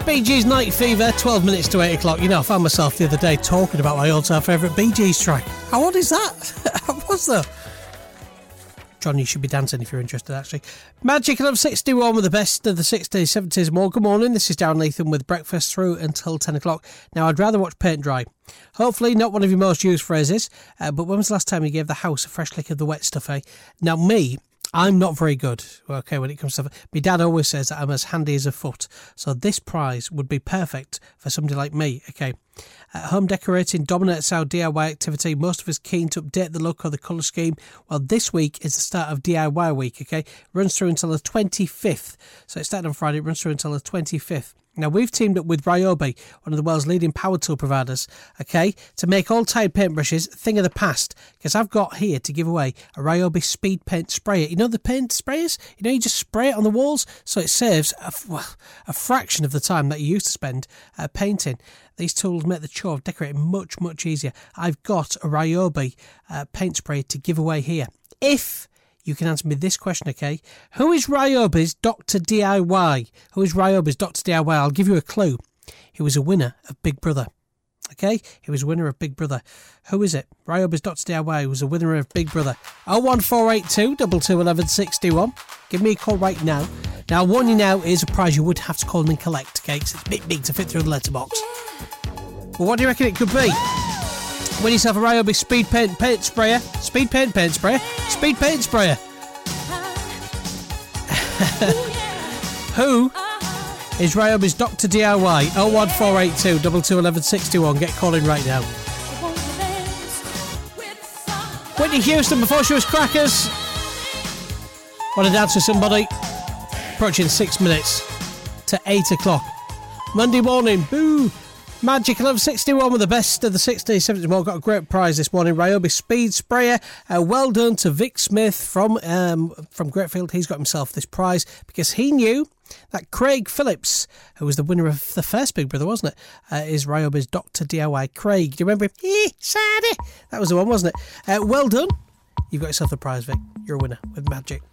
Bee Gees Night Fever, 12 minutes to 8 o'clock. You know, I found myself the other day talking about my all-time favourite Bee Gees track. How odd is that? How was that? John, you should be dancing if you're interested, actually. Magic Love 61 with the best of the 60s, 70s more. Good morning, this is Darren Lethan with breakfast through until 10 o'clock. Now, I'd rather watch paint dry. Hopefully not one of your most used phrases, but when was the last time you gave the house a fresh lick of the wet stuff, eh? Now, I'm not very good, okay, when it comes to... My dad always says that I'm as handy as a foot, so this prize would be perfect for somebody like me, okay. Home decorating dominates our DIY activity. Most of us keen to update the look or the colour scheme. Well, this week is the start of DIY week, okay. Runs through until the 25th, so it started on Friday, it runs through until the 25th. Now, we've teamed up with Ryobi, one of the world's leading power tool providers, okay, to make all Tide paintbrushes a thing of the past, because I've got here to give away a Ryobi Speed Paint Sprayer. You know the paint sprayers? You know, you just spray it on the walls, so it saves a fraction of the time that you used to spend painting. These tools make the chore of decorating much, much easier. I've got a Ryobi paint spray to give away here. If you can answer me this question, okay? Who is Ryobi's Dr. DIY? Who is Ryobi's Dr. DIY? I'll give you a clue. He was a winner of Big Brother. Okay? He was a winner of Big Brother. Who is it? Ryobi's Dr. DIY was a winner of Big Brother. 01482 22 11 61. Give me a call right now. Now, I'll warn you now, it is a prize you would have to call in and collect, okay? Because it's a bit big to fit through the letterbox. Well, what do you reckon it could be? Win yourself a Ryobi Speed Paint Sprayer. Speed Paint Sprayer. Speed Paint Sprayer. Who is Ryobi's Dr. DIY? 01482 22 11 61. Get calling right now. Whitney Houston before she was Crackers. Want to dance with somebody? Approaching 6 minutes to 8 o'clock. Monday morning. Boo! Magic Love 61 with the best of the 60s, 70s more. Got a great prize this morning. Ryobi Speed Sprayer. Well done to Vic Smith from Greatfield. He's got himself this prize because he knew that Craig Phillips, who was the winner of the first Big Brother, wasn't it, is Ryobi's Dr. DIY. Craig, do you remember him? Sadie. That was the one, wasn't it? Well done. You've got yourself the prize, Vic. You're a winner with Magic.